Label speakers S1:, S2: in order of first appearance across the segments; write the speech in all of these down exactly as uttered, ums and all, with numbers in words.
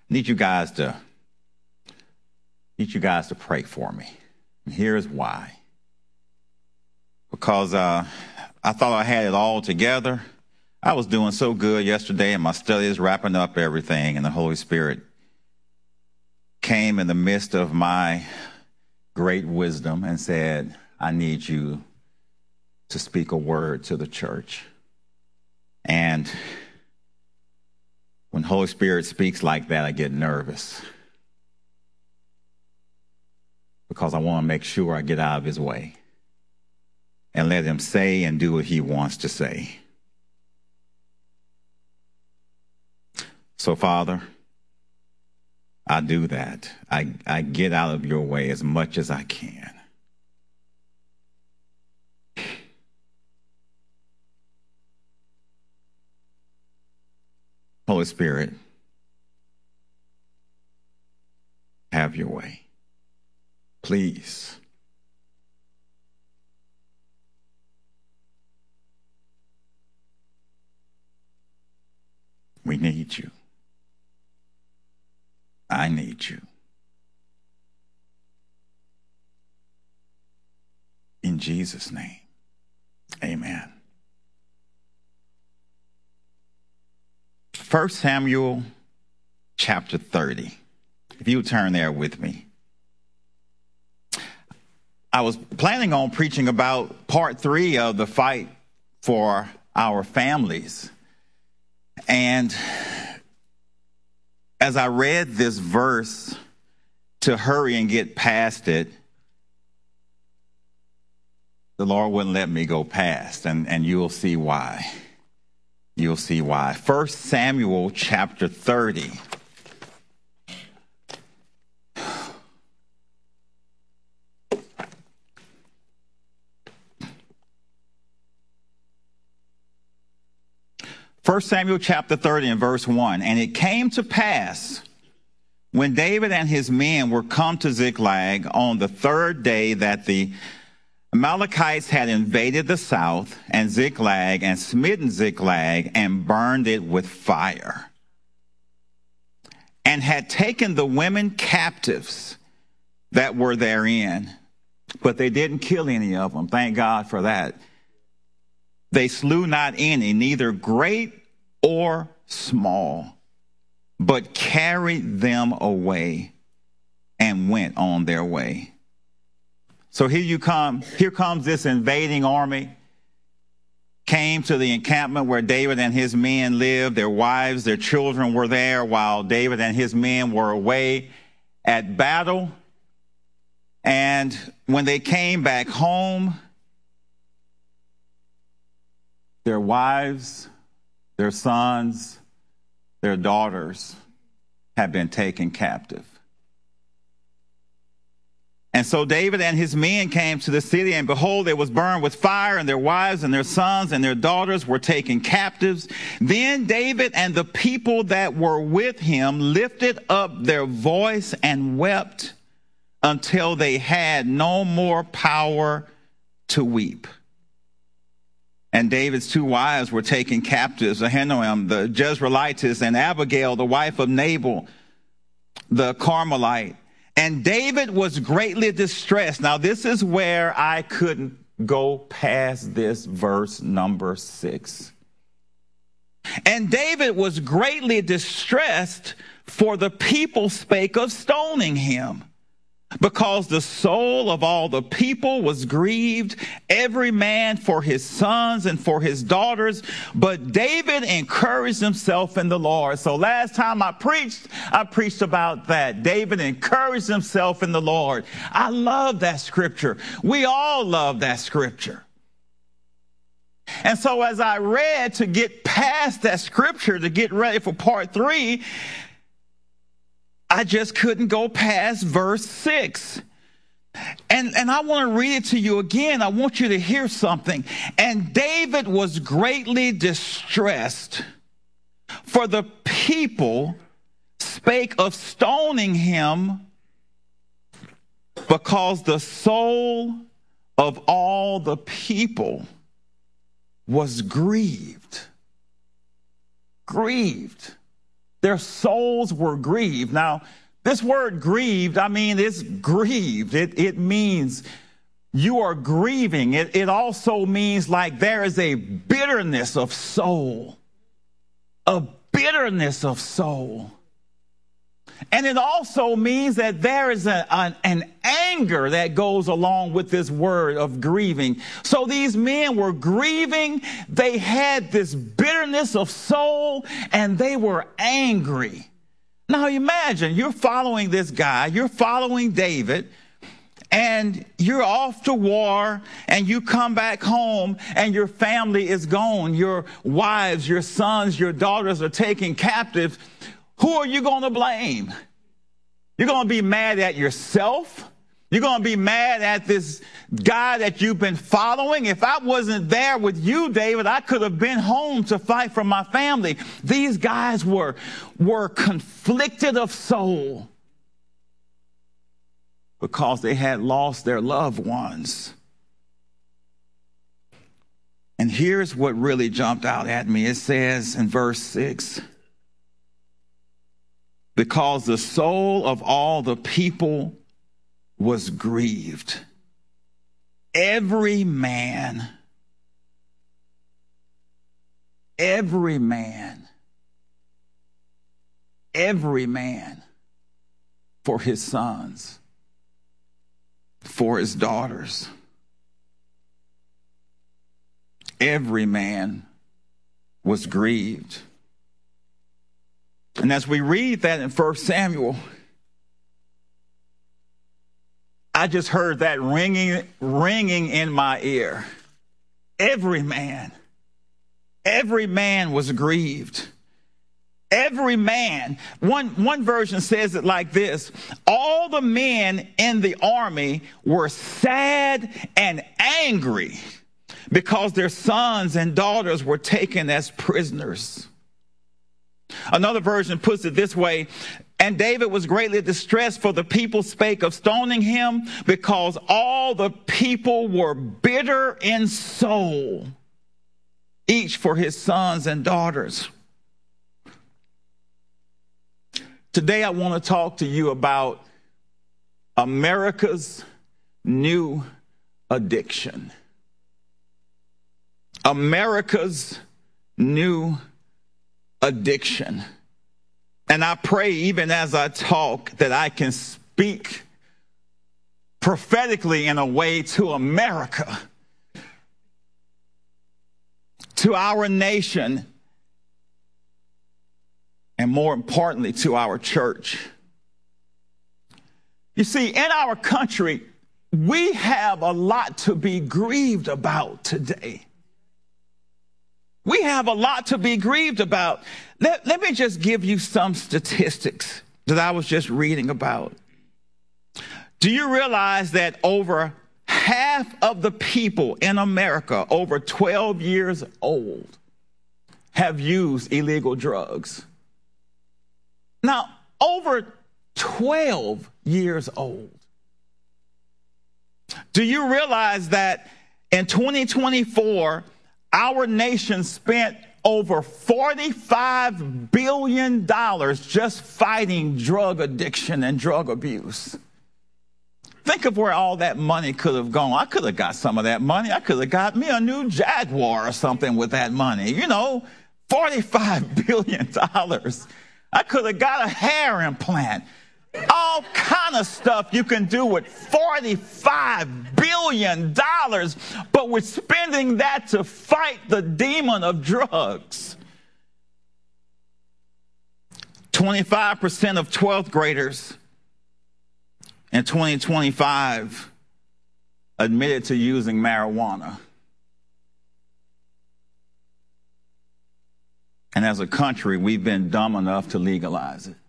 S1: need you guys to need you guys to pray for me. And here's why. Because uh, I thought I had it all together. I was doing so good yesterday, and my studies wrapping up everything, and the Holy Spirit came in the midst of my great wisdom and said, I need you to speak a word to the church. And when Holy Spirit speaks like that, I get nervous because I want to make sure I get out of his way and let him say and do what he wants to say. So, Father, I do that. I, I get out of your way as much as I can. Holy Spirit, have your way. Please. We need you. I need you. In Jesus' name, amen. First Samuel chapter thirty. If you would turn there with me. I was planning on preaching about part three of the fight for our families. And as I read this verse to hurry and get past it, the Lord wouldn't let me go past, and, and you'll see why. You'll see why. First Samuel chapter thirty. First Samuel chapter thirty and verse one. And it came to pass when David and his men were come to Ziklag on the third day that the Amalekites had invaded the south and Ziklag and smitten Ziklag and burned it with fire, and had taken the women captives that were therein. But they didn't kill any of them. Thank God for that. They slew not any, neither great or small, but carried them away and went on their way. So here you come, here comes this invading army, came to the encampment where David and his men lived. Their wives, their children were there while David and his men were away at battle. And when they came back home, their wives, their sons, their daughters had been taken captive. And so David and his men came to the city, and behold, it was burned with fire, and their wives and their sons and their daughters were taken captives. Then David and the people that were with him lifted up their voice and wept until they had no more power to weep. And David's two wives were taken captives, Ahinoam the Jezreelitess and Abigail, the wife of Nabal the Carmelite. And David was greatly distressed. Now, this is where I couldn't go past this verse number six. And David was greatly distressed, for the people spake of stoning him, because the soul of all the people was grieved, every man for his sons and for his daughters. But David encouraged himself in the Lord. So last time I preached, I preached about that. David encouraged himself in the Lord. I love that scripture. We all love that scripture. And so as I read to get past that scripture, to get ready for part three, I just couldn't go past verse six. And, and I want to read it to you again. I want you to hear something. And David was greatly distressed, for the people spake of stoning him, because the soul of all the people was grieved. Grieved. their souls were grieved. Now, this word grieved, I mean, it's grieved. It, it means you are grieving. It, it also means like there is a bitterness of soul, a bitterness of soul. And it also means that there is a, an, an anger that goes along with this word of grieving. So these men were grieving. They had this bitterness of soul, and they were angry. Now imagine you're following this guy, you're following David, and you're off to war, and you come back home, and your family is gone. Your wives, your sons, your daughters are taken captive. Who are you going to blame? You're going to be mad at yourself. You're going to be mad at this guy that you've been following. If I wasn't there with you, David, I could have been home to fight for my family. These guys were, were conflicted of soul because they had lost their loved ones. And here's what really jumped out at me. It says in verse six, because the soul of all the people was grieved, every man, every man, every man for his sons, for his daughters. Every man was grieved. And as we read that in First Samuel, I just heard that ringing, ringing in my ear. Every man, every man was grieved. Every man. One, one version says it like this: all the men in the army were sad and angry because their sons and daughters were taken as prisoners. Another version puts it this way: and David was greatly distressed, for the people spake of stoning him, because all the people were bitter in soul, each for his sons and daughters. Today I want to talk to you about America's new addiction. America's new addiction. And I pray, even as I talk, that I can speak prophetically in a way to America, to our nation, and more importantly, to our church. You see, in our country, we have a lot to be grieved about today. We have a lot to be grieved about. Let, let me just give you some statistics that I was just reading about. Do you realize that over half of the people in America over twelve years old have used illegal drugs? Now, over twelve years old. Do you realize that in twenty twenty-four, our nation spent over forty-five billion dollars just fighting drug addiction and drug abuse? Think of where all that money could have gone. I could have got some of that money. I could have got me a new Jaguar or something with that money. You know, forty-five billion dollars. I could have got a hair implant. All kind of stuff you can do with forty-five billion dollars, but we're spending that to fight the demon of drugs. twenty-five percent of twelfth graders in twenty twenty-five admitted to using marijuana. And as a country, we've been dumb enough to legalize it.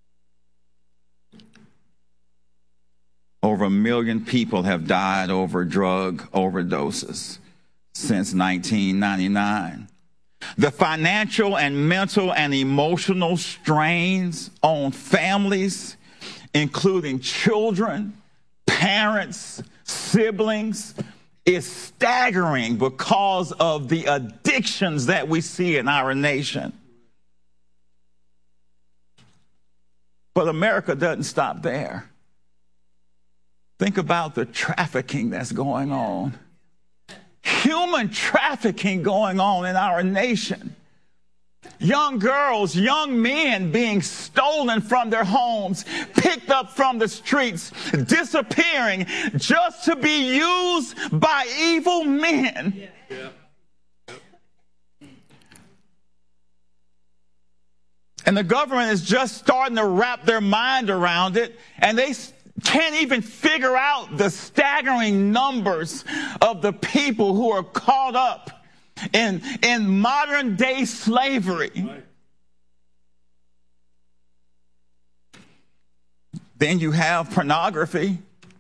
S1: Over a million people have died over drug overdoses since nineteen ninety-nine. The financial and mental and emotional strains on families, including children, parents, siblings, is staggering because of the addictions that we see in our nation. But America doesn't stop there. Think about the trafficking that's going on. Human trafficking going on in our nation. Young girls, young men being stolen from their homes, picked up from the streets, disappearing just to be used by evil men. Yeah. Yeah. And the government is just starting to wrap their mind around it, and they can't even figure out the staggering numbers of the people who are caught up in, in modern day slavery. Right. Then you have pornography.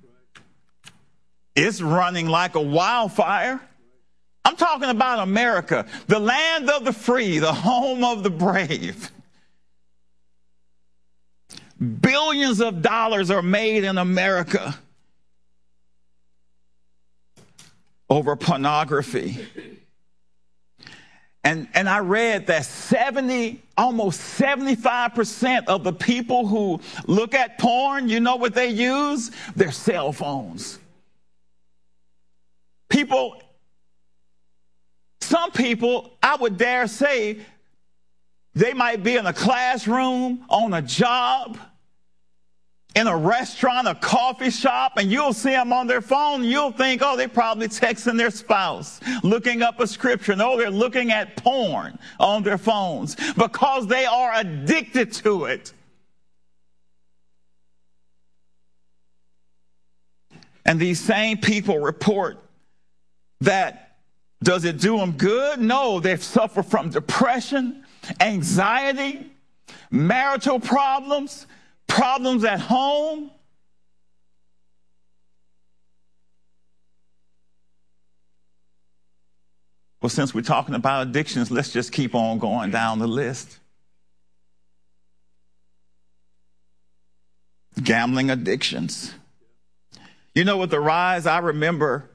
S1: It's running like a wildfire. I'm talking about America, the land of the free, the home of the brave. Billions of dollars are made in America over pornography. And, and I read that seventy, almost seventy-five percent of the people who look at porn, you know what they use? Their cell phones. People, some people, I would dare say, they might be in a classroom, on a job, in a restaurant, a coffee shop, and you'll see them on their phone. You'll think, oh, they're probably texting their spouse, looking up a scripture. No, they're looking at porn on their phones because they are addicted to it. And these same people report that, does it do them good? No, they suffer from depression, anxiety, marital problems, problems at home. Well, since we're talking about addictions, let's just keep on going down the list. Gambling addictions. You know, with the rise, I remember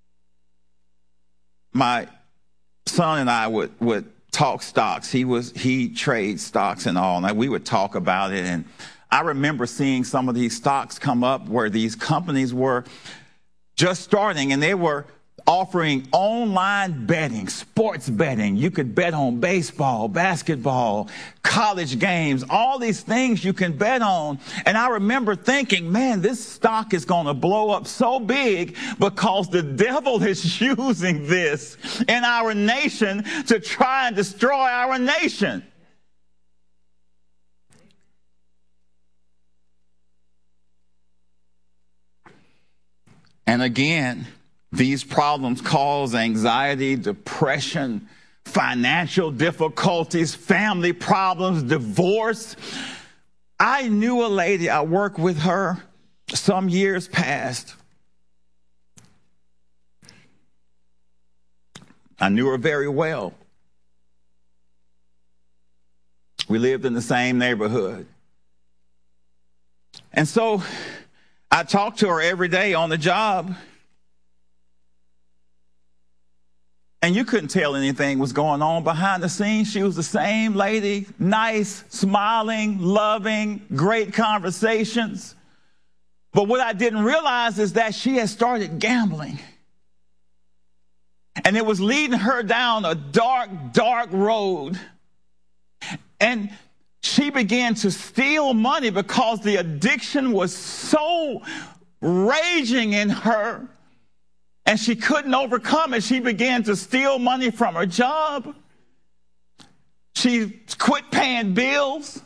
S1: my son and I would, would talk stocks. He was, he trades stocks and all, and we would talk about it. And I remember seeing some of these stocks come up where these companies were just starting, and they were offering online betting, sports betting. You could bet on baseball, basketball, college games, all these things you can bet on. And I remember thinking, man, this stock is going to blow up so big because the devil is using this in our nation to try and destroy our nation. And again, these problems cause anxiety, depression, financial difficulties, family problems, divorce. I knew a lady, I worked with her some years past. I knew her very well. We lived in the same neighborhood. And so I talked to her every day on the job. And you couldn't tell anything was going on behind the scenes. She was the same lady, nice, smiling, loving, great conversations. But what I didn't realize is that she had started gambling. And it was leading her down a dark, dark road. And she began to steal money because the addiction was so raging in her. And she couldn't overcome it. She began to steal money from her job. She quit paying bills.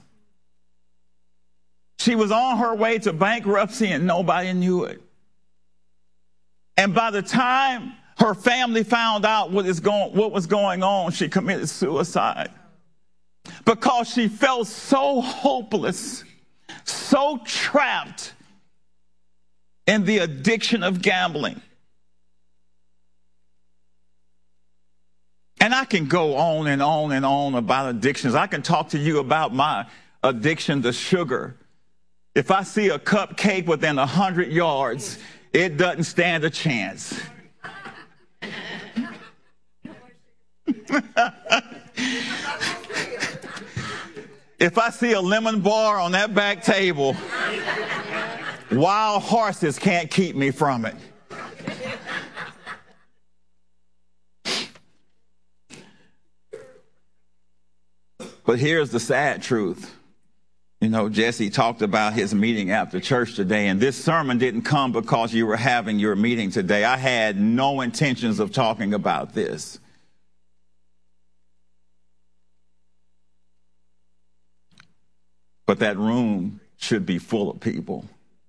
S1: She was on her way to bankruptcy and nobody knew it. And by the time her family found out what is going, what was going on, she committed suicide. Because she felt so hopeless, so trapped in the addiction of gambling. And I can go on and on and on about addictions. I can talk to you about my addiction to sugar. If I see a cupcake within a hundred yards, it doesn't stand a chance. If I see a lemon bar on that back table, wild horses can't keep me from it. But here's the sad truth. You know, Jesse talked about his meeting after church today, and this sermon didn't come because you were having your meeting today. I had no intentions of talking about this. But that room should be full of people,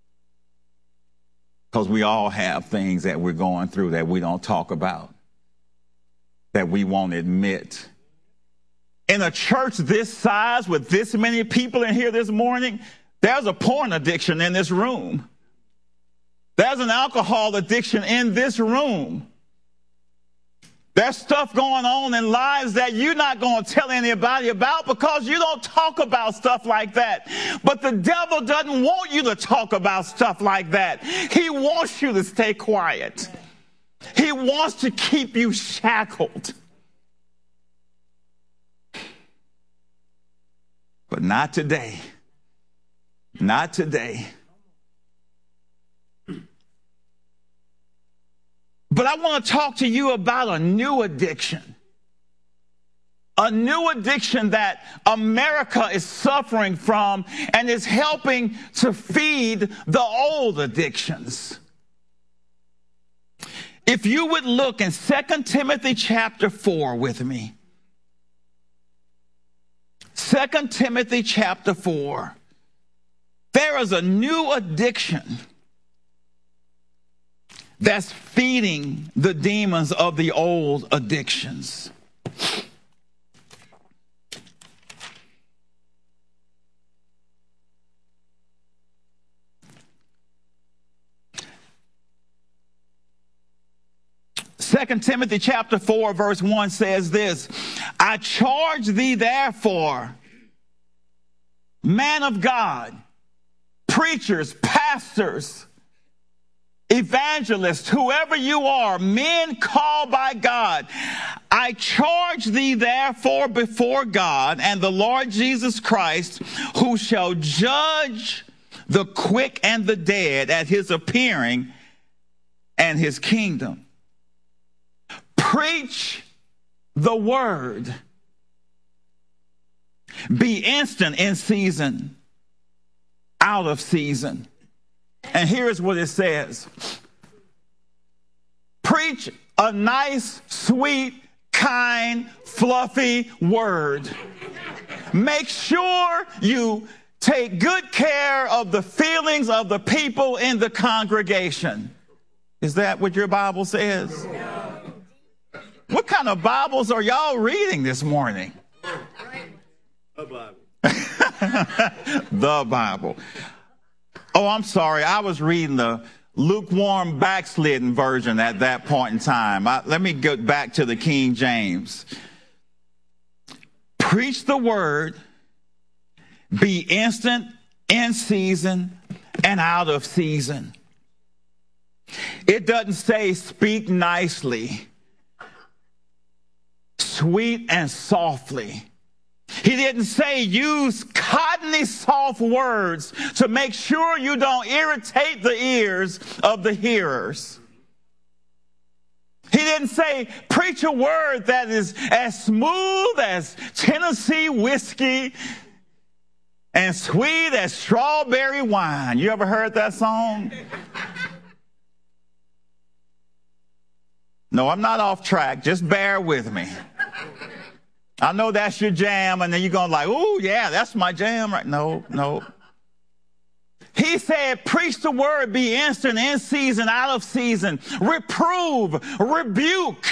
S1: because we all have things that we're going through that we don't talk about, that we won't admit. In a church this size with this many people in here this morning, there's a porn addiction in this room. There's an alcohol addiction in this room. There's stuff going on in lives that you're not going to tell anybody about because you don't talk about stuff like that. But the devil doesn't want you to talk about stuff like that. He wants you to stay quiet. He wants to keep you shackled. But not today. Not today. But I want to talk to you about a new addiction. A new addiction that America is suffering from and is helping to feed the old addictions. If you would look in Second Timothy chapter four with me. Second Timothy chapter four. There is a new addiction that's feeding the demons of the old addictions. Second Timothy chapter four verse one says this, I charge thee therefore, man of God, preachers, pastors, evangelists, whoever you are, men called by God, I charge thee therefore before God and the Lord Jesus Christ, who shall judge the quick and the dead at his appearing and his kingdom. Preach the word. Be instant in season, out of season. And here's what it says. Preach a nice, sweet, kind, fluffy word. Make sure you take good care of the feelings of the people in the congregation. Is that what your Bible says? What kind of Bibles are y'all reading this morning?
S2: The Bible.
S1: The Bible. Oh, I'm sorry. I was reading the lukewarm backslidden version at that point in time. I, let me go back to the King James. Preach the word, be instant, in season, and out of season. It doesn't say speak nicely, sweet and softly. He didn't say use cottony soft words to make sure you don't irritate the ears of the hearers. He didn't say preach a word that is as smooth as Tennessee whiskey and sweet as strawberry wine. You ever heard that song? No, I'm not off track. Just bear with me. I know that's your jam, and then you're going like, oh, yeah, that's my jam. Right? No, no. He said, preach the word, be instant, in season, out of season. Reprove, rebuke.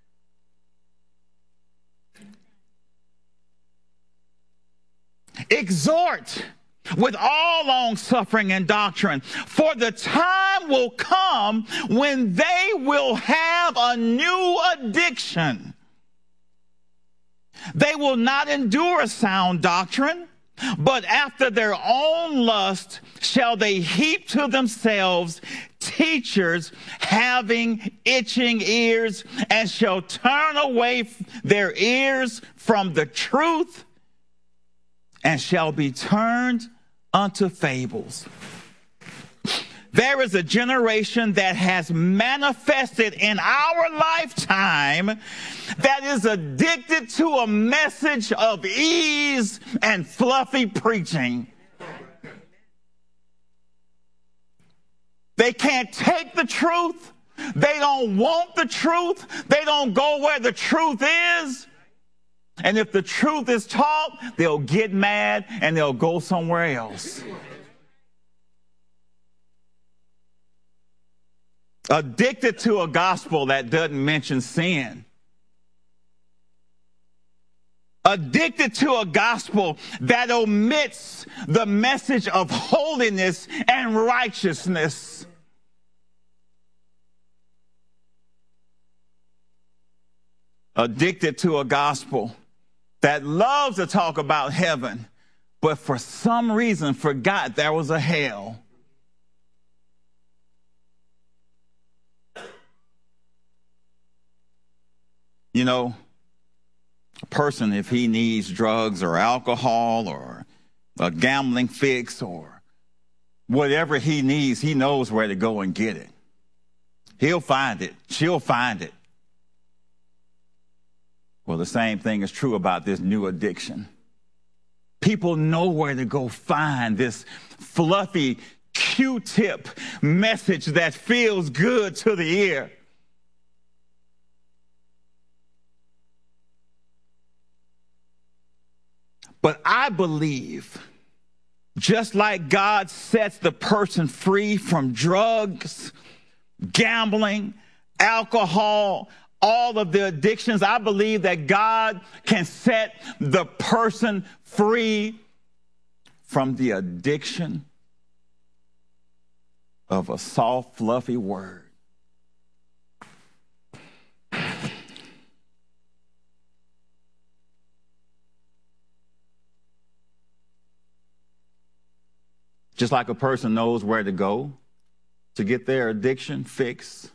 S1: Exhort with all long suffering and doctrine. For the time will come when they will have a new addiction. They will not endure sound doctrine, but after their own lust shall they heap to themselves teachers having itching ears, and shall turn away their ears from the truth and shall be turned unto fables. There is a generation that has manifested in our lifetime that is addicted to a message of ease and fluffy preaching. They can't take the truth. They don't want the truth. They don't go where the truth is. And if the truth is taught, they'll get mad and they'll go somewhere else. Addicted to a gospel that doesn't mention sin. Addicted to a gospel that omits the message of holiness and righteousness. Addicted to a gospel that loves to talk about heaven, but for some reason forgot there was a hell. You know, a person, if he needs drugs or alcohol or a gambling fix or whatever he needs, he knows where to go and get it. He'll find it. She'll find it. Well, the same thing is true about this new addiction. People know where to go find this fluffy Q-tip message that feels good to the ear. But I believe, just like God sets the person free from drugs, gambling, alcohol, all of the addictions, I believe that God can set the person free from the addiction of a soft, fluffy word. Just like a person knows where to go to get their addiction fixed,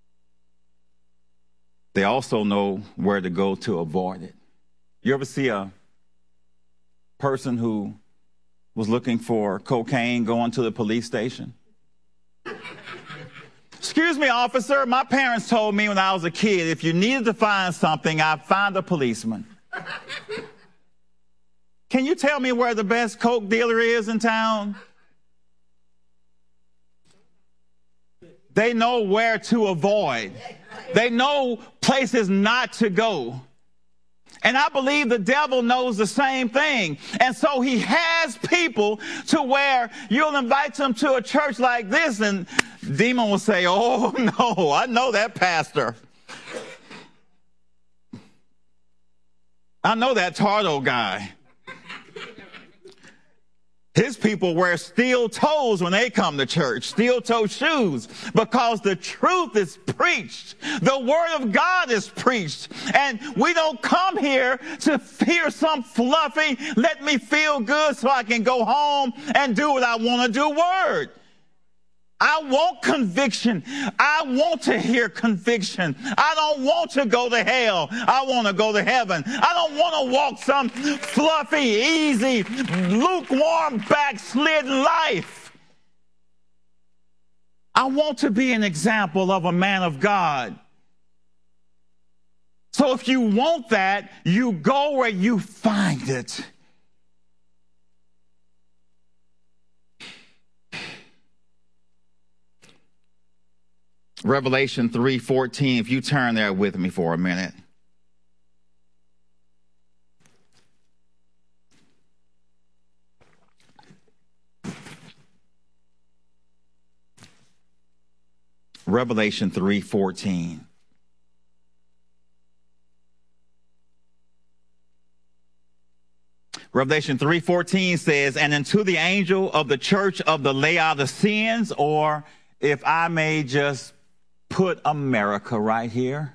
S1: they also know where to go to avoid it. You ever see a person who was looking for cocaine going to the police station? Excuse me, officer, my parents told me when I was a kid, if you needed to find something, I'd find a policeman. Can you tell me where the best coke dealer is in town? They know where to avoid. They know places not to go. And I believe the devil knows the same thing. And so he has people to where you'll invite them to a church like this and demon will say, oh, no, I know that pastor. I know that Tardo guy. His people wear steel toes when they come to church, steel toe shoes, because the truth is preached. The word of God is preached. And we don't come here to hear some fluffy, let me feel good so I can go home and do what I want to do word. I want conviction. I want to hear conviction. I don't want to go to hell. I want to go to heaven. I don't want to walk some fluffy, easy, lukewarm, backslidden life. I want to be an example of a man of God. So if you want that, you go where you find it. Revelation three fourteen, if you turn there with me for a minute. Revelation three fourteen. Revelation three fourteen says, and unto the angel of the church of the Laodiceans, or if I may just put America right here.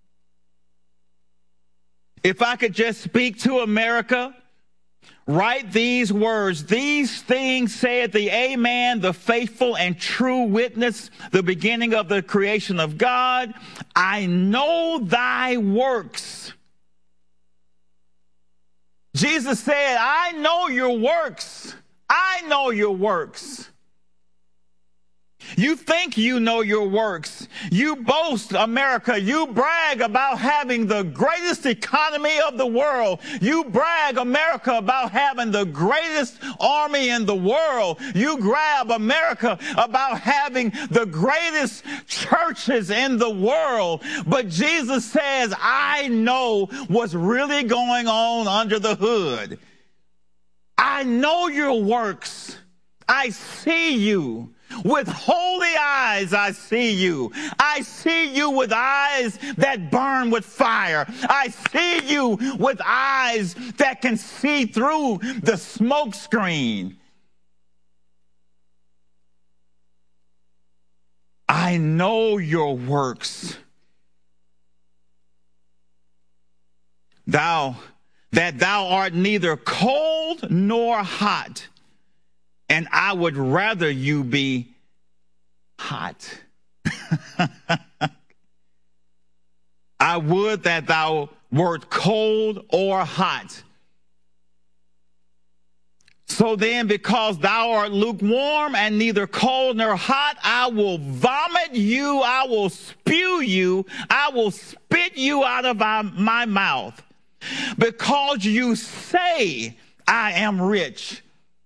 S1: If I could just speak to America, write these words. These things saith the Amen, the faithful and true witness, the beginning of the creation of God. I know thy works. Jesus said, I know your works. I know your works. You think you know your works. You boast, America. You brag about having the greatest economy of the world. You brag, America, about having the greatest army in the world. You grab, America, about having the greatest churches in the world. But Jesus says, I know what's really going on under the hood. I know your works. I see you. With holy eyes, I see you. I see you with eyes that burn with fire. I see you with eyes that can see through the smoke screen. I know your works. Thou, that thou art neither cold nor hot. And I would rather you be hot. I would that thou wert cold or hot. So then, because thou art lukewarm and neither cold nor hot, I will vomit you, I will spew you, I will spit you out of my mouth. Because you say, I am rich,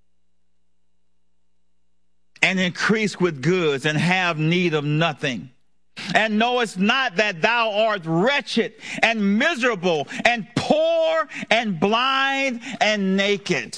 S1: and increase with goods, and have need of nothing. And knowest not that thou art wretched and miserable and poor and blind and naked.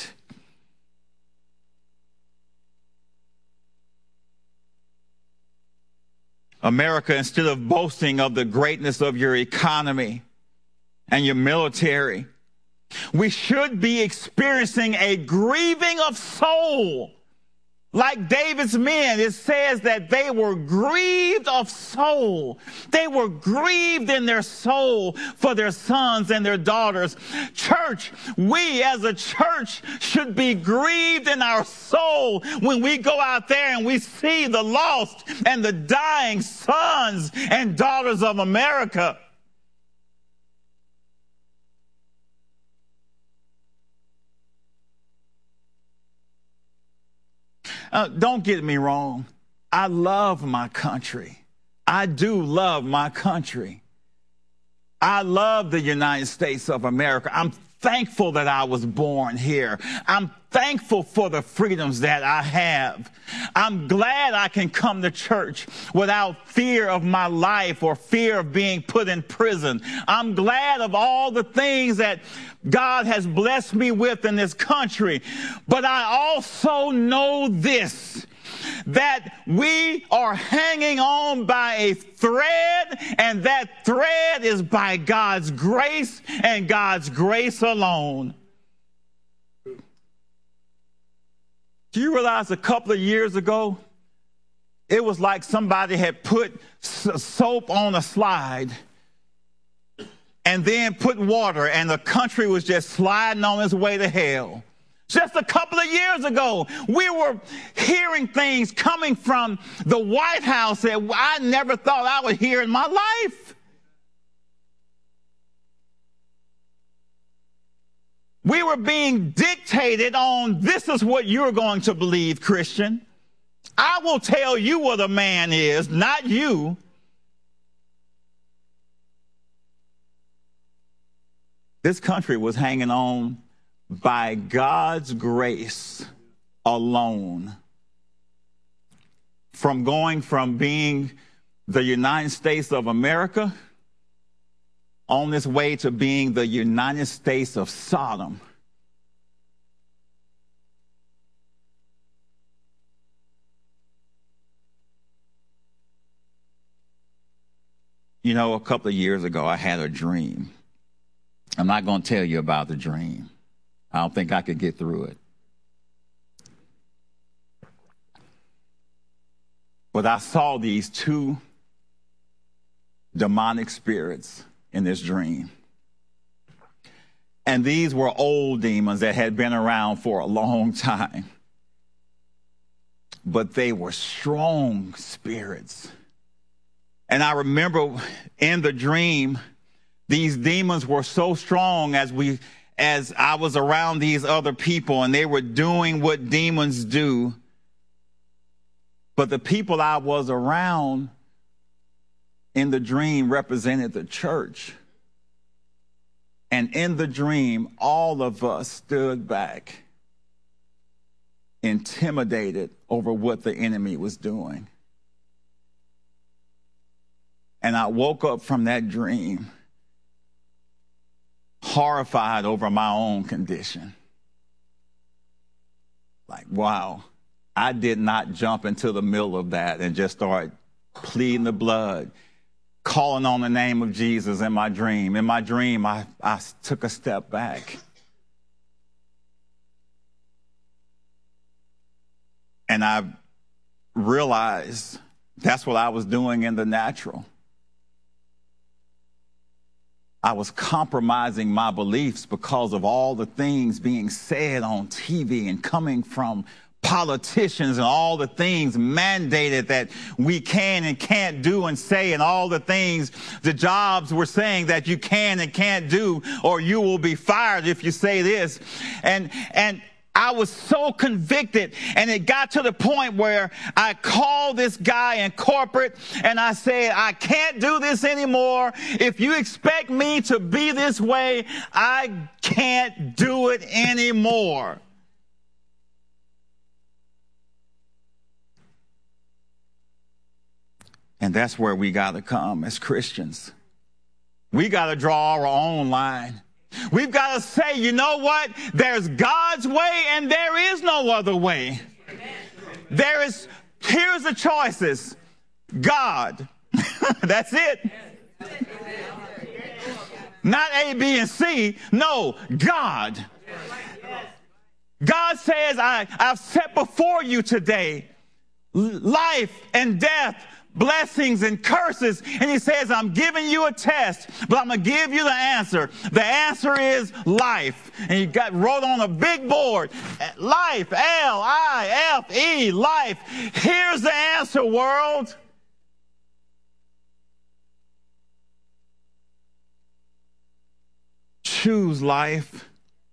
S1: America, instead of boasting of the greatness of your economy and your military, we should be experiencing a grieving of soul. Like David's men, it says that they were grieved of soul. They were grieved in their soul for their sons and their daughters. Church, we as a church should be grieved in our soul when we go out there and we see the lost and the dying sons and daughters of America. Uh, don't get me wrong. I love my country. I do love my country. I love the United States of America. I'm thankful that I was born here. I'm thankful for the freedoms that I have. I'm glad I can come to church without fear of my life or fear of being put in prison. I'm glad of all the things that God has blessed me with in this country. But I also know this, that we are hanging on by a thread, and that thread is by God's grace and God's grace alone. Do you realize a couple of years ago, it was like somebody had put soap on a slide and then put water, and the country was just sliding on its way to hell. Just a couple of years ago, we were hearing things coming from the White House that I never thought I would hear in my life. We were being dictated on, this is what you're going to believe, Christian. I will tell you what a man is, not you. This country was hanging on by God's grace alone. From going from being the United States of America on this way to being the United States of Sodom. You know, a couple of years ago, I had a dream. I'm not going to tell you about the dream. I don't think I could get through it. But I saw these two demonic spirits in this dream. And these were old demons that had been around for a long time. But they were strong spirits. And I remember in the dream, these demons were so strong as we as I was around these other people and they were doing what demons do, but the people I was around in the dream represented the church. And in the dream, all of us stood back, intimidated over what the enemy was doing. And I woke up from that dream horrified over my own condition. Like, wow, I did not jump into the middle of that and just start pleading the blood, calling on the name of Jesus in my dream. In my dream, I, I took a step back. And I realized that's what I was doing in the natural. I was compromising my beliefs because of all the things being said on T V and coming from politicians and all the things mandated that we can and can't do and say, and all the things the jobs were saying that you can and can't do, or you will be fired if you say this. And, and, I was so convicted, and it got to the point where I called this guy in corporate and I said, I can't do this anymore. If you expect me to be this way, I can't do it anymore. And that's where we got to come as Christians. We got to draw our own line. We've got to say, you know what? There's God's way and there is no other way. There is, here's the choices. God. That's it. Not A, B, and C. No, God. God says, I, I've set before you today life and death, blessings and curses. And he says, I'm giving you a test, but I'm going to give you the answer. The answer is life. And he got wrote on a big board, life, L I F E, life. Here's the answer, world. Choose life.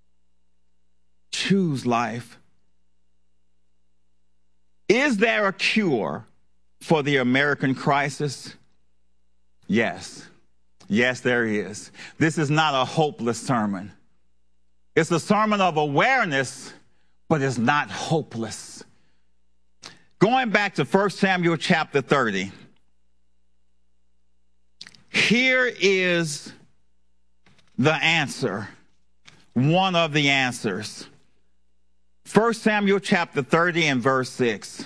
S1: Choose life. Is there a cure for the American crisis? Yes. Yes, there is. This is not a hopeless sermon. It's a sermon of awareness, but it's not hopeless. Going back to First Samuel chapter thirty, here is the answer, one of the answers. First Samuel chapter thirty and verse six.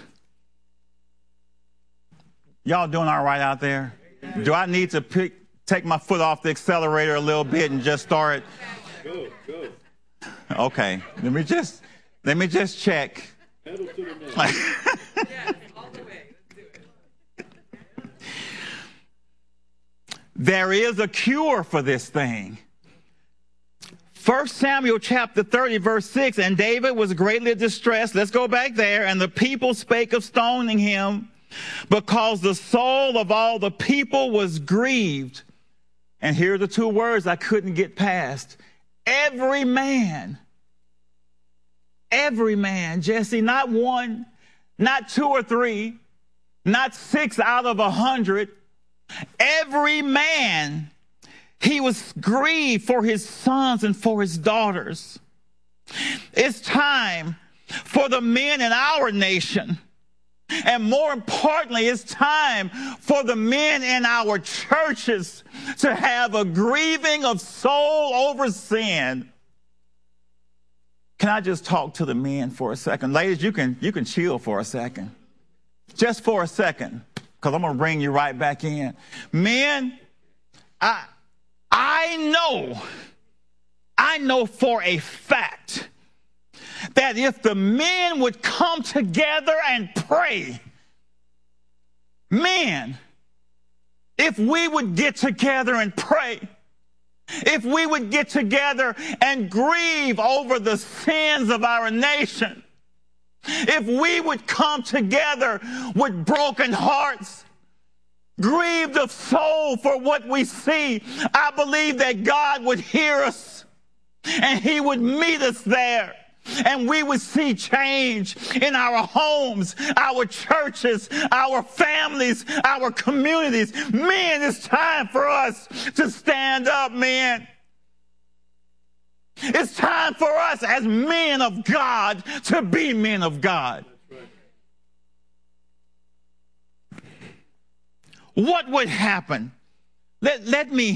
S1: Y'all doing all right out there? Do I need to pick, take my foot off the accelerator a little bit and just start?
S2: Go, go.
S1: Okay, let me just, let me just check.
S2: Pedal to the metal.
S3: Yes, all the way. Let's do it.
S1: There is a cure for this thing. First Samuel chapter thirty, verse six, and David was greatly distressed. Let's go back there. And the people spake of stoning him, because the soul of all the people was grieved. And here are the two words I couldn't get past. Every man. Every man, Jesse, not one, not two or three, not six out of a hundred. Every man, he was grieved for his sons and for his daughters. It's time for the men in our nation, and more importantly, it's time for the men in our churches to have a grieving of soul over sin. Can I just talk to the men for a second? Ladies, you can, you can chill for a second. Just for a second, because I'm going to bring you right back in. Men, I, I know, I know for a fact that if the men would come together and pray, men, if we would get together and pray, if we would get together and grieve over the sins of our nation, if we would come together with broken hearts, grieved of soul for what we see, I believe that God would hear us. and he would meet us there. And we would see change in our homes, our churches, our families, our communities. Men, it's time for us to stand up, men. It's time for us as men of God to be men of God. What would happen? Let, let me,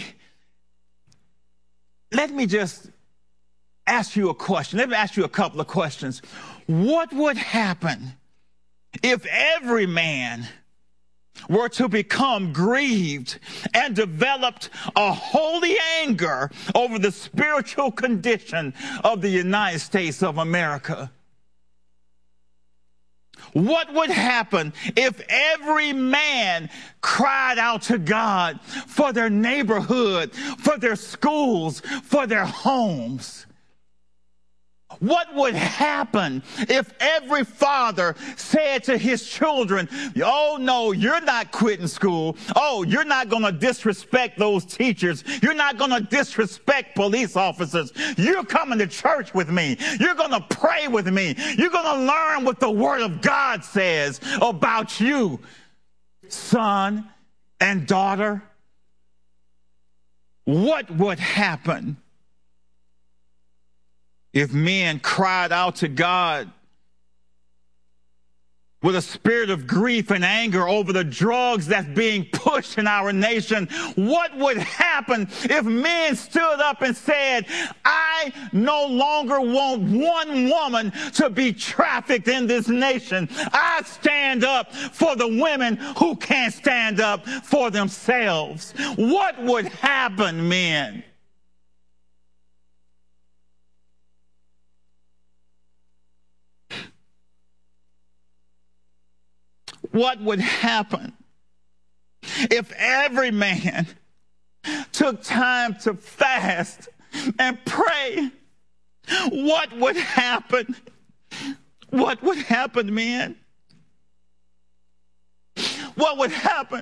S1: let me just ask you a question. Let me ask you a couple of questions. What would happen if every man were to become grieved and developed a holy anger over the spiritual condition of the United States of America? What would happen if every man cried out to God for their neighborhood, for their schools, for their homes? What would happen if every father said to his children, oh, no, you're not quitting school. Oh, you're not going to disrespect those teachers. You're not going to disrespect police officers. You're coming to church with me. You're going to pray with me. You're going to learn what the Word of God says about you, son and daughter. What would happen if men cried out to God with a spirit of grief and anger over the drugs that's being pushed in our nation? What would happen if men stood up and said, I no longer want one woman to be trafficked in this nation. I stand up for the women who can't stand up for themselves. What would happen, men? What would happen if every man took time to fast and pray? What would happen? What would happen, men? What would happen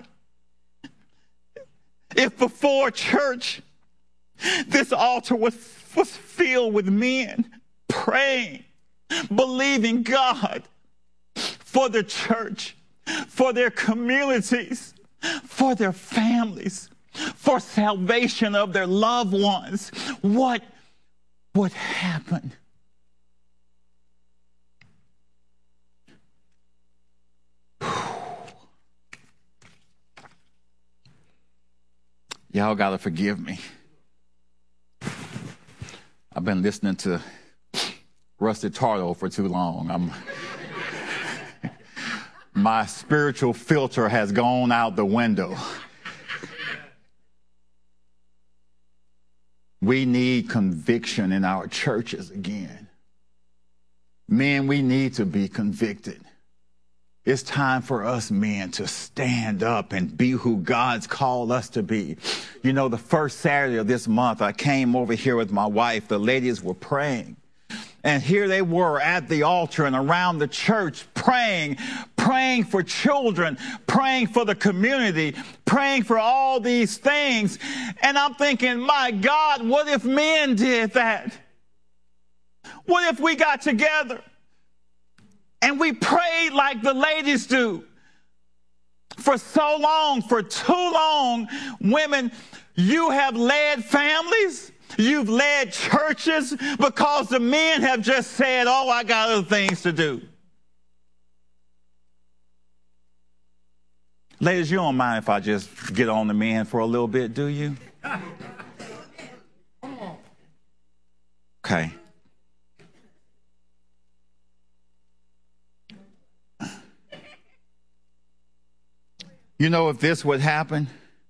S1: if before church this altar was, was filled with men praying, believing God for the church, for their communities, for their families, for salvation of their loved ones? What would happen? Y'all gotta forgive me. I've been listening to Rusty Tardo for too long. I'm My spiritual filter has gone out the window. We need conviction in our churches again. Men, we need to be convicted. It's time for us men to stand up and be who God's called us to be. You know, the first Saturday of this month, I came over here with my wife. The ladies were praying. And here they were at the altar and around the church praying, praying for children, praying for the community, praying for all these things. And I'm thinking, my God, what if men did that? What if we got together and we prayed like the ladies do? For so long, for too long, women, you have led families. You've led churches because the men have just said, oh, I got other things to do. Ladies, you don't mind if I just get on the men for a little bit, do you? Okay. You know, if this would happen,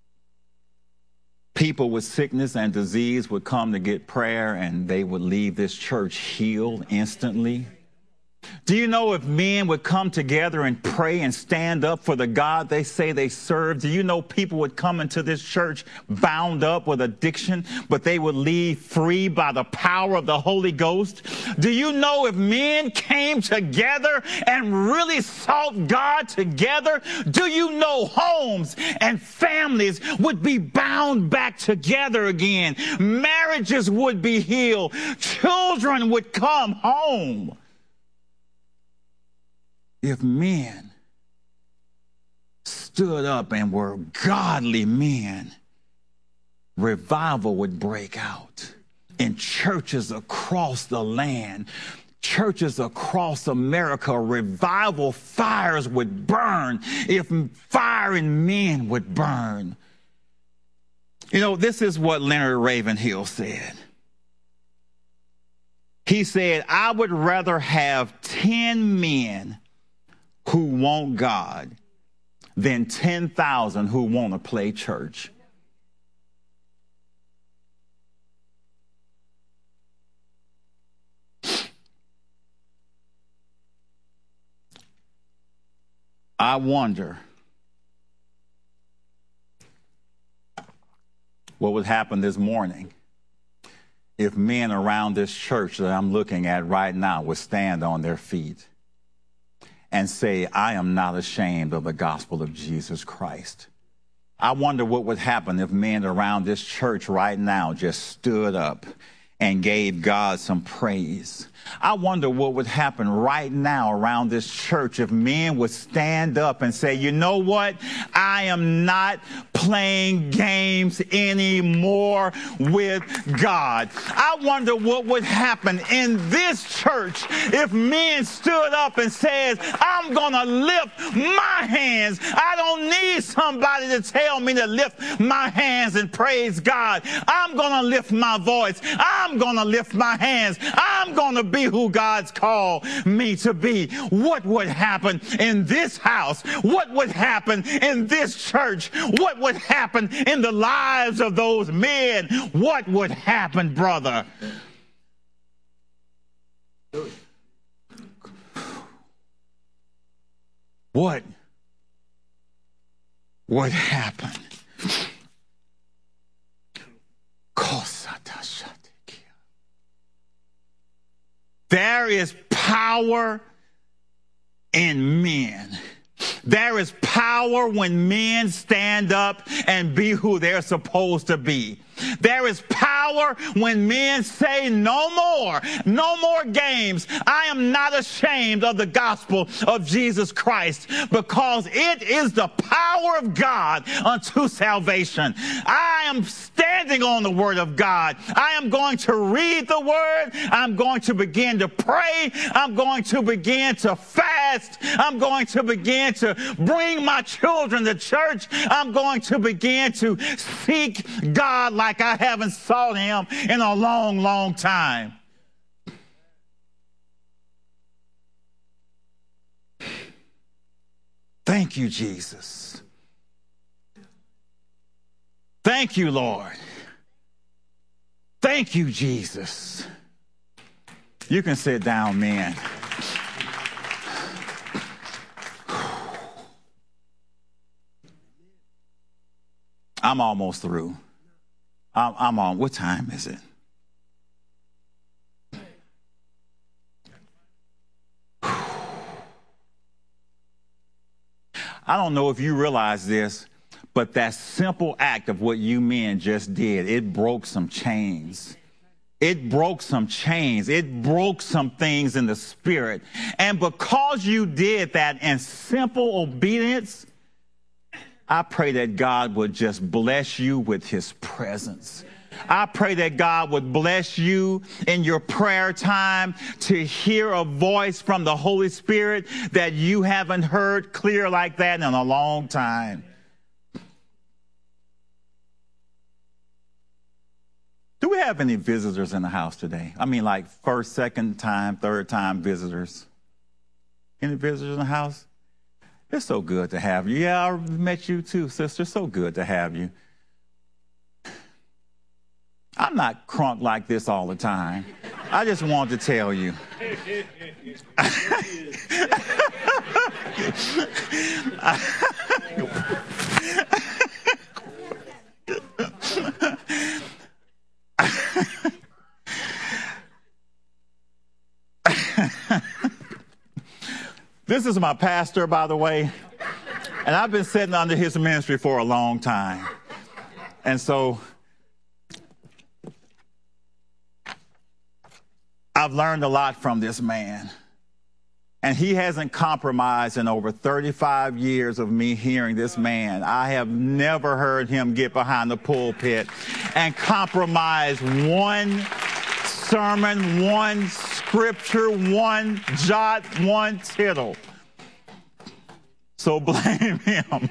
S1: people with sickness and disease would come to get prayer and they would leave this church healed instantly. Do you know if men would come together and pray and stand up for the God they say they serve? Do you know people would come into this church bound up with addiction, but they would leave free by the power of the Holy Ghost? Do you know if men came together and really sought God together, do you know homes and families would be bound back together again? Marriages would be healed. Children would come home. If men stood up and were godly men, revival would break out in churches across the land, churches across America. Revival fires would burn if firing men would burn. You know, this is what Leonard Ravenhill said. He said, I would rather have ten men who want God than ten thousand who want to play church. I wonder what would happen this morning if men around this church that I'm looking at right now would stand on their feet and say, I am not ashamed of the gospel of Jesus Christ. I wonder what would happen if men around this church right now just stood up and gave God some praise. I wonder what would happen right now around this church if men would stand up and say, you know what? I am not playing games anymore with God. I wonder what would happen in this church if men stood up and said, I'm going to lift my hands. I don't need somebody to tell me to lift my hands and praise God. I'm going to lift my voice. I'm going to lift my hands. I'm going to be who God's called me to be. What would happen in this house? What would happen in this church? What would happen in the lives of those men? What would happen, brother? What would happen? There is power in men. There is power when men stand up and be who they're supposed to be. There is power when men say no more, no more games. I am not ashamed of the gospel of Jesus Christ because it is the power of God unto salvation. I am standing on the word of God. I am going to read the word. I'm going to begin to pray. I'm going to begin to fast. I'm going to begin to bring my children to church. I'm going to begin to seek God like I haven't sought him in a long, long time. Thank you, Jesus. Thank you, Lord. Thank you, Jesus. You can sit down, man. I'm almost through. I'm, I'm on. What time is it? I don't know if you realize this, but that simple act of what you men just did, it broke some chains. It broke some chains. It broke some things in the spirit. And because you did that in simple obedience, I pray that God would just bless you with his presence. I pray that God would bless you in your prayer time to hear a voice from the Holy Spirit that you haven't heard clear like that in a long time. Do we have any visitors in the house today? I mean, like first, second time, third time visitors. Any visitors in the house? It's so good to have you. Yeah, I met you too, sister. So good to have you. I'm not crunk like this all the time. I just wanted to tell you. This is my pastor, by the way, and I've been sitting under his ministry for a long time. And so I've learned a lot from this man. And he hasn't compromised in over thirty-five years of me hearing this man. I have never heard him get behind the pulpit and compromise one sermon, one scripture, one jot, one tittle. So blame him.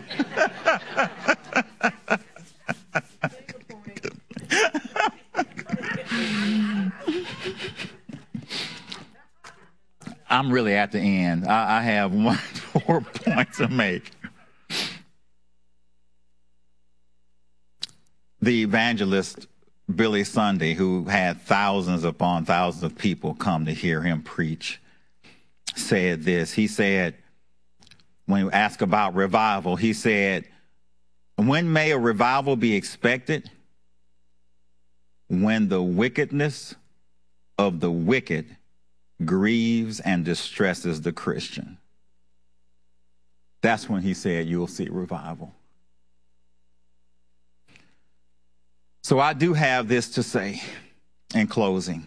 S1: I'm really at the end. I, I have one more point to make. The evangelist Billy Sunday, who had thousands upon thousands of people come to hear him preach, said this. He said, when asked about revival, he said, when may a revival be expected? When the wickedness of the wicked grieves and distresses the Christian. That's when he said you'll see revival. So I do have this to say in closing.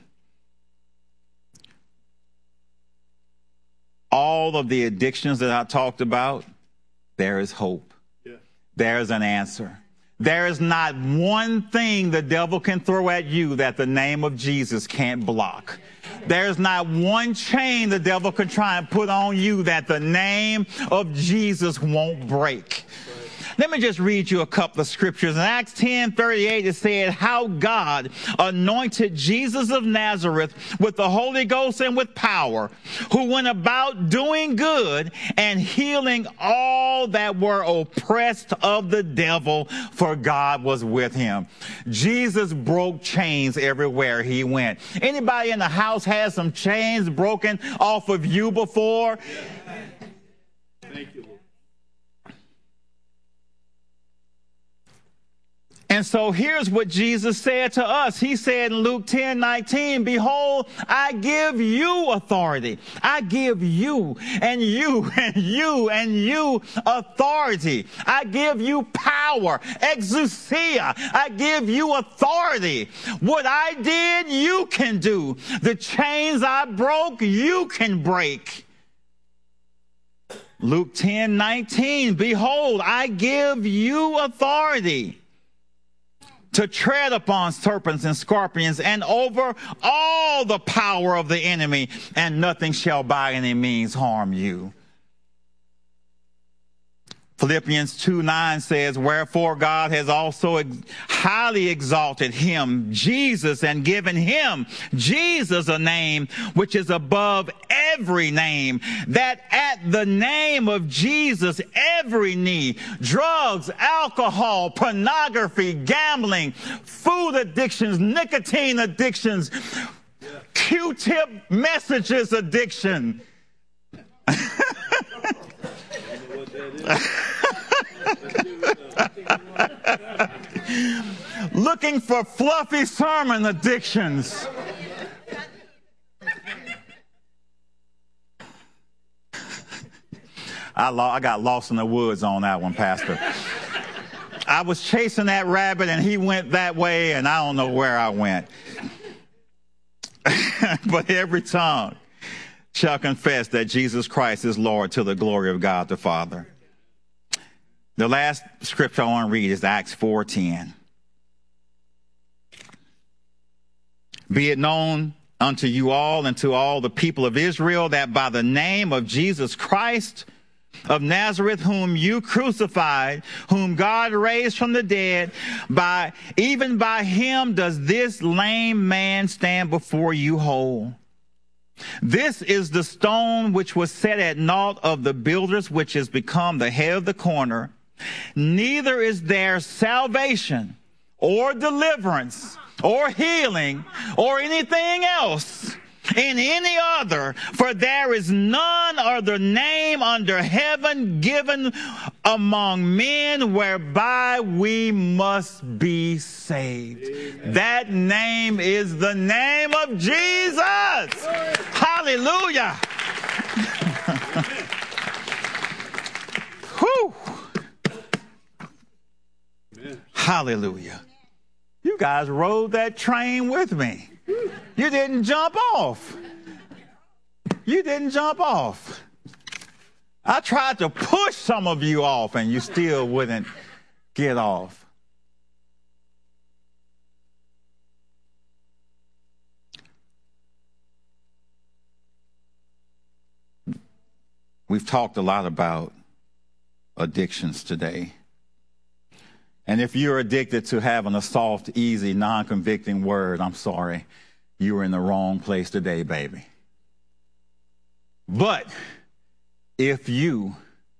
S1: All of the addictions that I talked about, there is hope. Yeah. There is an answer. There is not one thing the devil can throw at you that the name of Jesus can't block. There's not one chain the devil can try and put on you that the name of Jesus won't break. Let me just read you a couple of scriptures. In Acts ten thirty-eight, it said, how God anointed Jesus of Nazareth with the Holy Ghost and with power, who went about doing good and healing all that were oppressed of the devil, for God was with him. Jesus broke chains everywhere he went. Anybody in the house has some chains broken off of you before?
S2: Thank you, Lord.
S1: And so here's what Jesus said to us. He said in Luke ten nineteen, behold, I give you authority. I give you and you and you and you authority. I give you power, exousia. I give you authority. What I did, you can do. The chains I broke, you can break. Luke ten nineteen, behold, I give you authority to tread upon serpents and scorpions and over all the power of the enemy, and nothing shall by any means harm you. Philippians two nine says, wherefore God has also ex- highly exalted him, Jesus, and given him, Jesus, a name which is above every name, that at the name of Jesus, every knee, drugs, alcohol, pornography, gambling, food addictions, nicotine addictions, Q-tip messages addiction, looking for fluffy sermon addictions. I, lo- I got lost in the woods on that one, Pastor. I was chasing that rabbit and he went that way and I don't know where I went. But every tongue shall confess that Jesus Christ is Lord, to the glory of God the Father. The last scripture I want to read is Acts four ten. Be it known unto you all and to all the people of Israel that by the name of Jesus Christ of Nazareth, whom you crucified, whom God raised from the dead, by even by him does this lame man stand before you whole. This is the stone which was set at naught of the builders, which is become the head of the corner. Neither is there salvation or deliverance or healing or anything else in any other, for there is none other name under heaven given among men whereby we must be saved. Amen. That name is the name of Jesus. Amen. Hallelujah. Whew. Amen. Hallelujah. You guys rode that train with me. You didn't jump off. You didn't jump off. I tried to push some of you off and you still wouldn't get off. We've talked a lot about addictions today. And if you're addicted to having a soft, easy, non-convicting word, I'm sorry, you were in the wrong place today, baby. But if you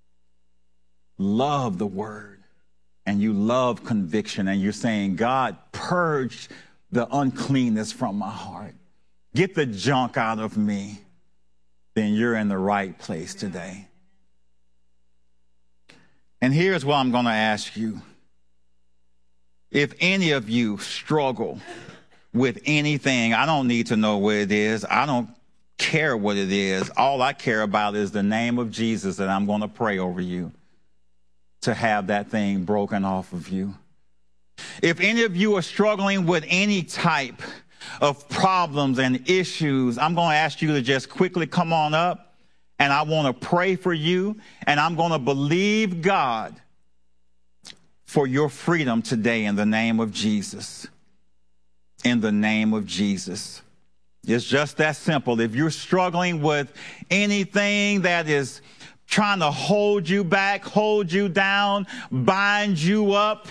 S1: love the word and you love conviction and you're saying, God, purge the uncleanness from my heart, get the junk out of me, then you're in the right place today. And here's what I'm going to ask you. If any of you struggle with anything, I don't need to know what it is. I don't care what it is. All I care about is the name of Jesus, that I'm going to pray over you to have that thing broken off of you. If any of you are struggling with any type of problems and issues, I'm going to ask you to just quickly come on up, and I want to pray for you, and I'm going to believe God for your freedom today in the name of Jesus. In the name of Jesus. It's just that simple. If you're struggling with anything that is trying to hold you back, hold you down, bind you up,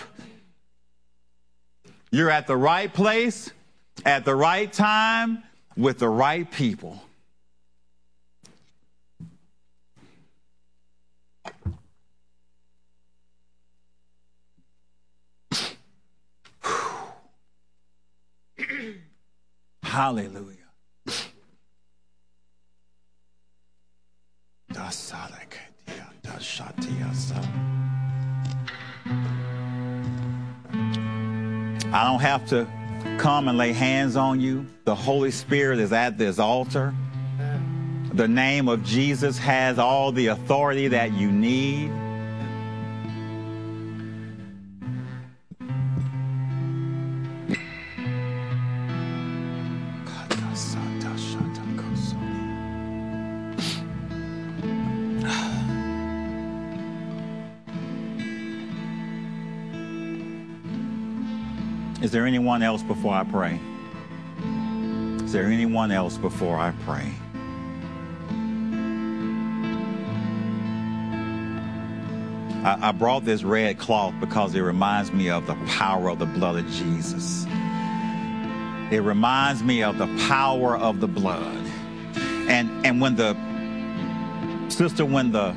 S1: you're at the right place, at the right time, with the right people. Hallelujah. I don't have to come and lay hands on you. The Holy Spirit is at this altar. The name of Jesus has all the authority that you need. Is there anyone else before I pray? Is there anyone else before I pray? I, I brought this red cloth because it reminds me of the power of the blood of Jesus. It reminds me of the power of the blood. And, and when the, sister, when the,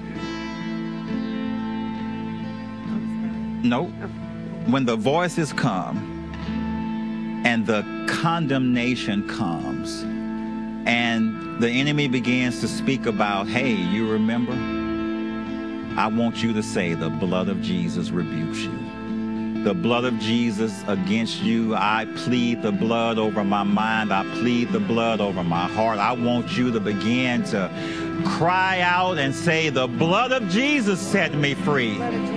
S1: no, when the voices come, and the condemnation comes, and the enemy begins to speak about, hey, you remember? I want you to say, the blood of Jesus rebukes you. The blood of Jesus against you. I plead the blood over my mind. I plead the blood over my heart. I want you to begin to cry out and say, the blood of Jesus set me free.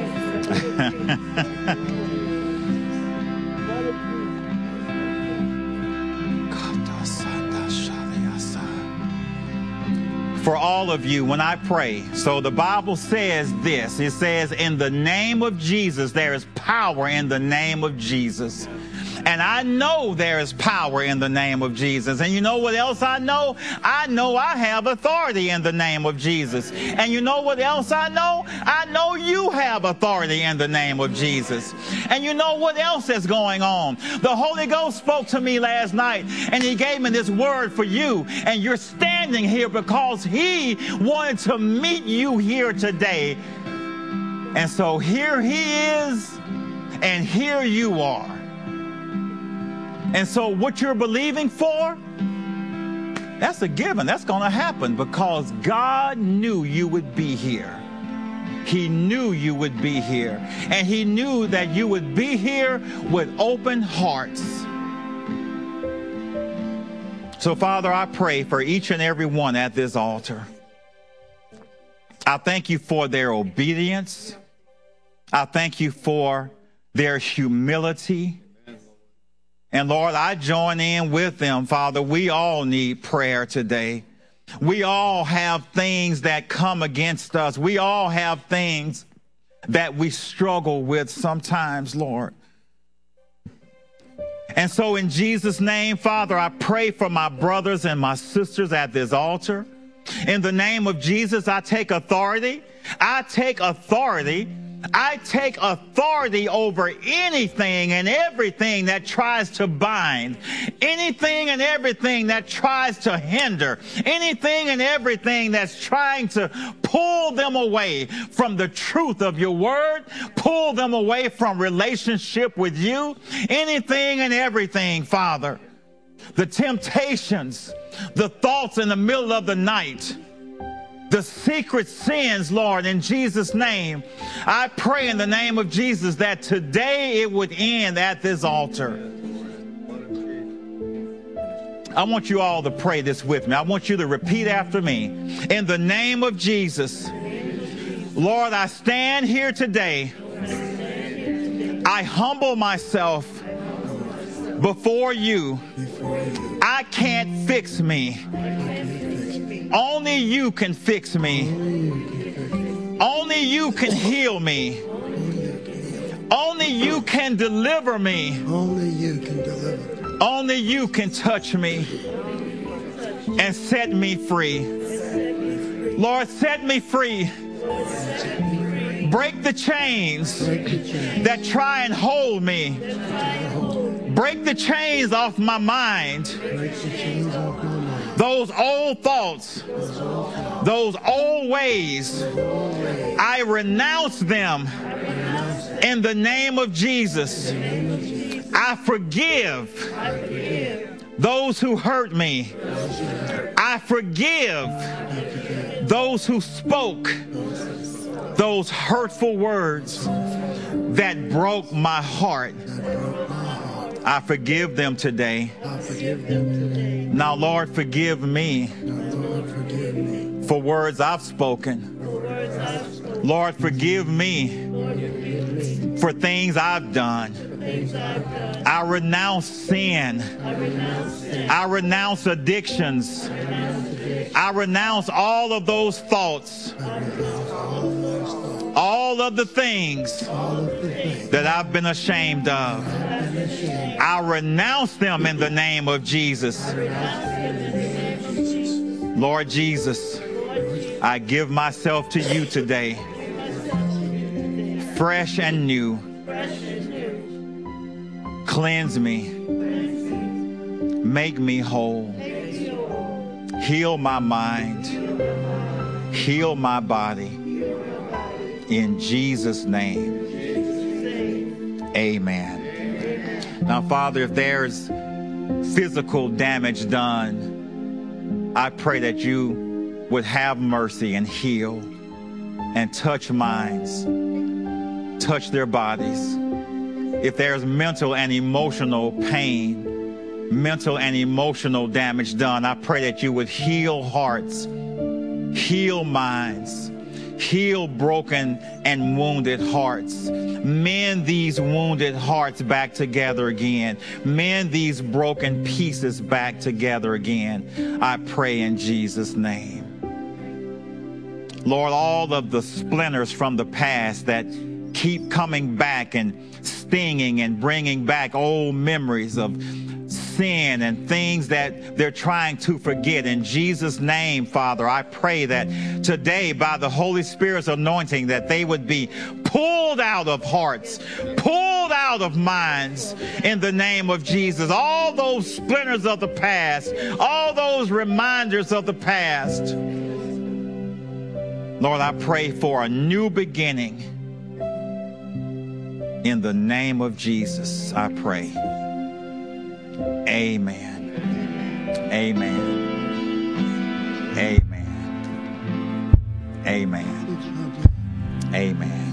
S1: For all of you, when I pray, so the Bible says this, it says, in the name of Jesus, there is power in the name of Jesus. And I know there is power in the name of Jesus. And you know what else I know? I know I have authority in the name of Jesus. And you know what else I know? I know you have authority in the name of Jesus. And you know what else is going on? The Holy Ghost spoke to me last night, and he gave me this word for you. And you're standing here because he wanted to meet you here today. And so here he is, and here you are. And so what you're believing for, that's a given. That's going to happen because God knew you would be here. He knew you would be here. And he knew that you would be here with open hearts. So, Father, I pray for each and every one at this altar. I thank you for their obedience. I thank you for their humility. And Lord, I join in with them, Father. We all need prayer today. We all have things that come against us. We all have things that we struggle with sometimes, Lord. And so in Jesus' name, Father, I pray for my brothers and my sisters at this altar. In the name of Jesus, I take authority. I take authority. I take authority over anything and everything that tries to bind, anything and everything that tries to hinder, anything and everything that's trying to pull them away from the truth of your word, pull them away from relationship with you, anything and everything, Father. The temptations, the thoughts in the middle of the night, the secret sins, Lord, in Jesus' name, I pray in the name of Jesus that today it would end at this altar. I want you all to pray this with me. I want you to repeat after me. In the name of Jesus, Lord, I stand here today. I humble myself before you. I can't fix me. Only you can fix me. Only you can heal me. Only you can deliver me.
S4: Only you can deliver.
S1: Only you can touch me and set me free. Lord, set me free. Break the chains that try and hold me. Break the chains off my mind. Those old thoughts, those old ways, I renounce them in the name of Jesus. I forgive those who hurt me. I forgive those who spoke those hurtful words that broke my heart. I forgive them today. Now, Lord, forgive me for words I've spoken. Lord, forgive me for things I've done. I renounce sin. I renounce addictions. I renounce all of those thoughts, all of the things that I've been ashamed of. I renounce them in the name of Jesus. Lord Jesus, I give myself to you today, fresh and new. Cleanse me. Make me whole. Heal my mind. Heal my body. In Jesus' name, amen. Now, Father, if there's physical damage done, I pray that you would have mercy and heal and touch minds, touch their bodies. If there's mental and emotional pain, mental and emotional damage done, I pray that you would heal hearts, heal minds, heal broken and wounded hearts. Mend these wounded hearts back together again. Mend these broken pieces back together again. I pray in Jesus' name. Lord, all of the splinters from the past that keep coming back and stinging and bringing back old memories of sin and things that they're trying to forget. In Jesus' name, Father, I pray that today, by the Holy Spirit's anointing, that they would be pulled out of hearts, pulled out of minds in the name of Jesus. All those splinters of the past, all those reminders of the past. Lord, I pray for a new beginning. In the name of Jesus, I pray. Amen. Amen. Amen. Amen. Amen.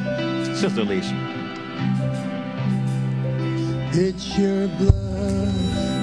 S1: Sister Alicia.
S4: It's your blood